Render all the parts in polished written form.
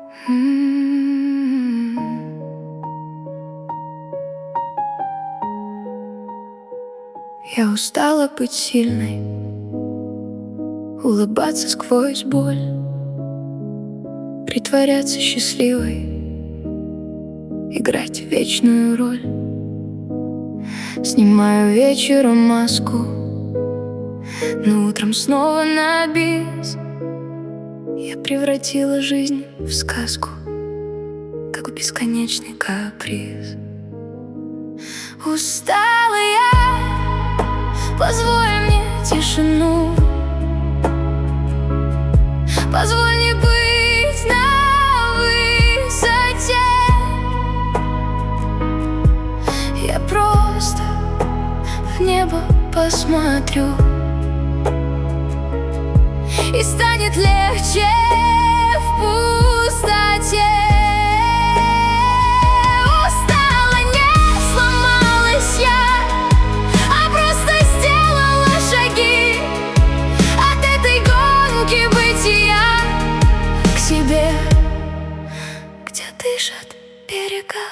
Я устала быть сильной, улыбаться сквозь боль, притворяться счастливой, играть вечную роль. Снимаю вечером маску, но утром снова на бис. Я превратила жизнь в сказку, как в бесконечный каприз. Устала я, позволь мне тишину, позволь не быть на высоте. Я просто в небо посмотрю, и станет легче в пустоте. Устала, не сломалась я, а просто сделала шаги от этой гонки бытия к себе, где дышат берега.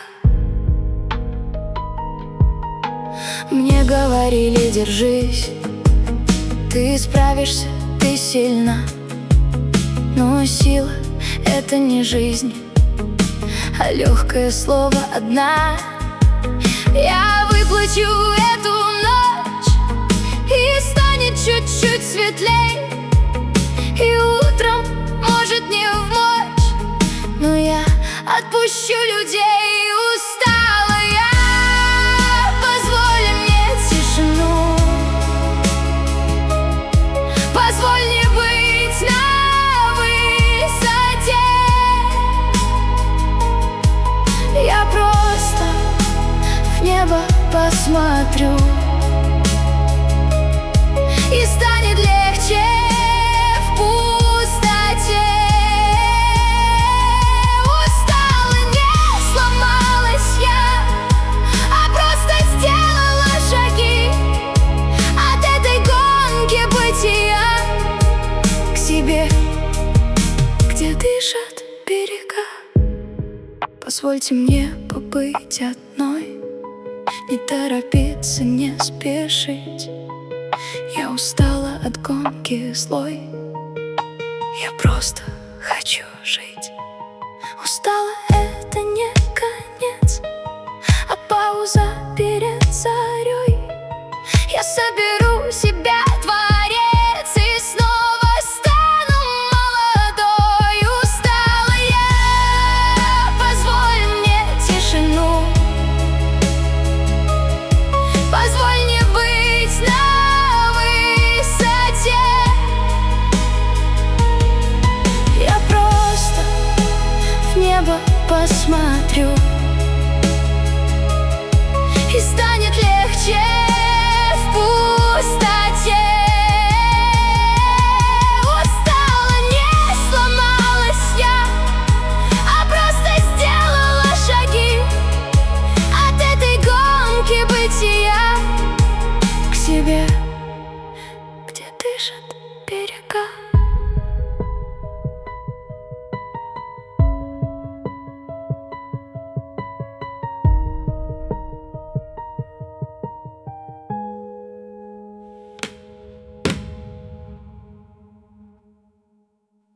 Мне говорили: держись, ты справишься, ты сильна. Но сила — это не жизнь, а легкое слово одна. Я выплачу эту ночь, и станет чуть-чуть светлей, и утром, может, не в мочь, но я отпущу людей. Устала я, позволь мне тишину, позволь не быть на высоте. Я просто в небо посмотрю, и станет легче в пустоте. Устала, не сломалась я, а просто сделала шаги от этой гонки бытия к себе, где дышат берега. Позвольте мне побыть одной, не торопиться, не спешить. Я устала от гонки злой, я просто хочу жить. Устала — это не конец, а пауза перед зарей. Я соберу себя, творец, и снова стану молодой. Устала я, позволь мне тишину, позволь не быть на высоте. Я просто в небо посмотрю, и станет легче в пустоте. Устала, не сломалась я, а просто сделала шаги от этой гонки бытия к себе, где дышат берега.